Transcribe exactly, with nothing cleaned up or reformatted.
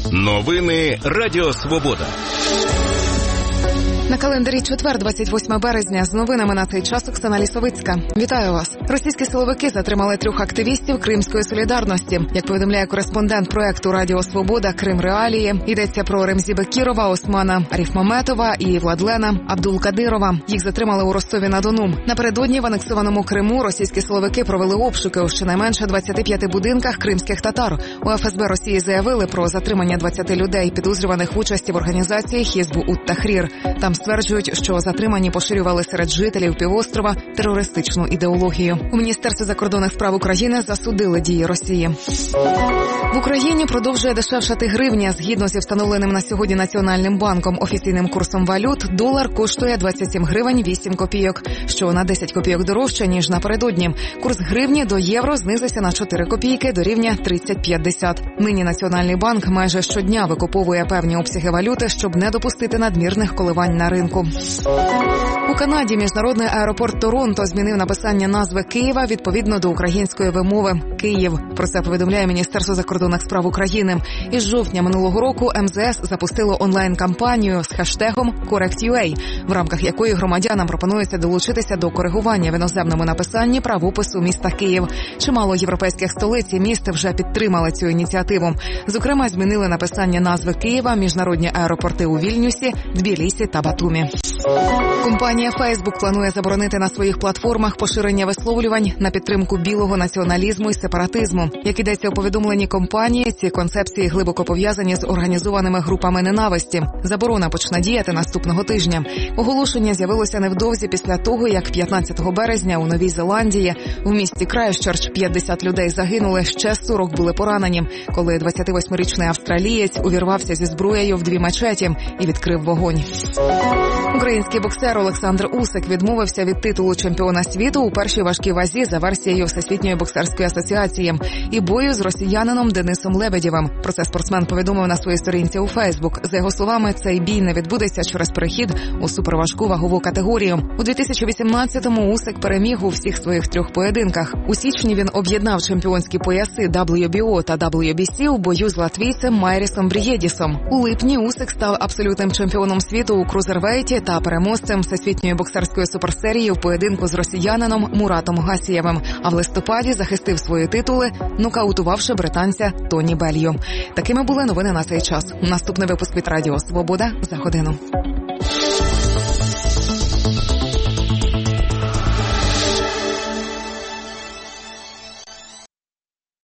Новини Радіо Свобода. На календарі четвер, двадцять восьме березня. З новинами на цей час Оксана Лісовицька. Вітаю вас. Російські силовики затримали трьох активістів Кримської солідарності. Як повідомляє кореспондент проекту Радіо Свобода «Крим Реалії», йдеться про Ремзі Бекірова, Османа Арифмаметова і Владлена Абдулкадирова. Їх затримали у Ростові-на-Дону. Напередодні в анексованому Криму російські силовики провели обшуки у щонайменше двадцяти п'яти будинках кримських татар. У еф ес бе Росії заявили про затримання двадцяти людей, підозрюваних в участі в організації Хізб ут-Тахрір. Там стверджують, що затримані поширювали серед жителів півострова терористичну ідеологію. У Міністерстві закордонних справ України засудили дії Росії. В Україні продовжує дешевшати гривня. Згідно зі встановленим на сьогодні Національним банком офіційним курсом валют, долар коштує двадцять сім гривень вісім копійок, що на десять копійок дорожче, ніж напередодні. Курс гривні до євро знизився на чотири копійки до рівня тридцять п'ятдесят. Нині Національний банк майже щодня викуповує певні обсяги валюти, щоб не допустити надмірних коливань на ринку. У Канаді міжнародний аеропорт Торонто змінив написання назви Києва відповідно до української вимови «Київ». Про це повідомляє Міністерство закордонних справ України. Із жовтня минулого року ем зе ес запустило онлайн-кампанію з хештегом «Correct.ua», в рамках якої громадянам пропонується долучитися до коригування в іноземному написанні правопису міста Київ. Чимало європейських столиць і міст вже підтримали цю ініціативу. Зокрема, змінили написання назви Києва міжнародні аеропорти у Вільнюсі, Тбілісі та Батумі. Компанія Facebook планує заборонити на своїх платформах поширення висловлювань на підтримку білого націоналізму і сепаратизму. Як ідеться у повідомленні компанії, ці концепції глибоко пов'язані з організованими групами ненависті. Заборона почне діяти наступного тижня. Оголошення з'явилося невдовзі після того, як п'ятнадцятого березня у Новій Зеландії в місті Крайстчерч п'ятдесят людей загинули, ще сорок були поранені, коли двадцятивосьмирічний австралієць увірвався зі зброєю в дві мечеті і відкрив вогонь. Український боксер Олександр Усик відмовився від титулу чемпіона світу у першій важкій вазі за версією Всесвітньої боксерської асоціації і бою з росіянином Денисом Лебедєвим. Про це спортсмен повідомив на своїй сторінці у Фейсбук. За його словами, цей бій не відбудеться через перехід у суперважку вагову категорію. У дві тисячі вісімнадцятому Усик переміг у всіх своїх трьох поєдинках. У січні він об'єднав чемпіонські пояси дабл ю бі о та дабл ю бі сі у бою з латвійцем Майрісом Брієдісом. У липні Усик став абсолютним чемпіоном світу у крузервейті та переможцем Всесвітньої боксерської суперсерії в поєдинку з росіянином Муратом Гасієвим. А в листопаді захистив свої титули, нокаутувавши британця Тоні Беллью. Такими були новини на цей час. Наступний випуск від Радіо Свобода за годину.